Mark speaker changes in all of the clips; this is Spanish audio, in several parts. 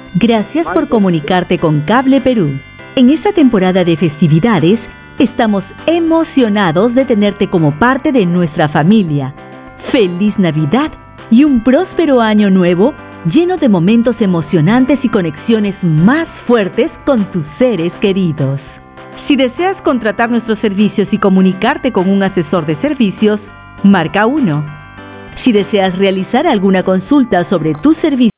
Speaker 1: Gracias por comunicarte con Cable Perú. En esta temporada de festividades, estamos emocionados de tenerte como parte de nuestra familia. ¡Feliz Navidad y un próspero año nuevo lleno de momentos emocionantes y conexiones más fuertes con tus seres queridos! Si deseas contratar nuestros servicios y comunicarte con un asesor de servicios, marca 1. Si deseas realizar alguna consulta sobre tu servicio,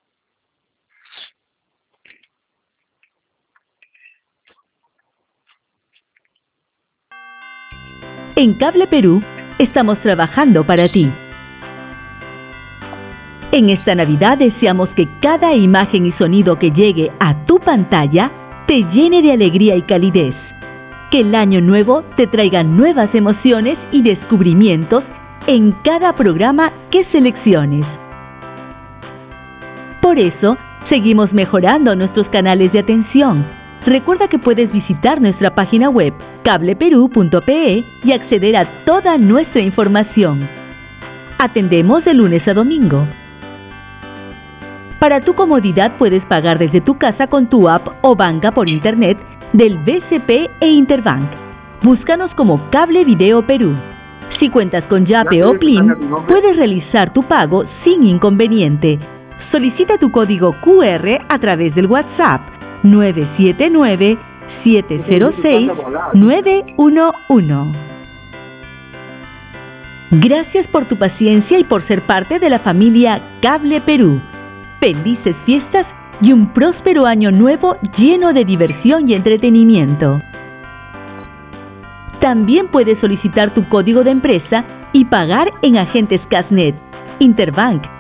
Speaker 1: en Cable Perú estamos trabajando para ti. En esta Navidad deseamos que cada imagen y sonido que llegue a tu pantalla te llene de alegría y calidez. Que el año nuevo te traiga nuevas emociones y descubrimientos en cada programa que selecciones. Por eso, seguimos mejorando nuestros canales de atención. Recuerda que puedes visitar nuestra página web cableperú.pe y acceder a toda nuestra información. Atendemos de lunes a domingo. Para tu comodidad puedes pagar desde tu casa con tu app o banca por internet del BCP e Interbank. Búscanos como Cable Video Perú. Si cuentas con Yape o Plin, puedes realizar tu pago sin inconveniente. Solicita tu código QR a través del WhatsApp 979-706-911. Gracias por tu paciencia y por ser parte de la familia Cable Perú. Felices fiestas y un próspero año nuevo lleno de diversión y entretenimiento. También puedes solicitar tu código de empresa y pagar en agentes Casnet, Interbank,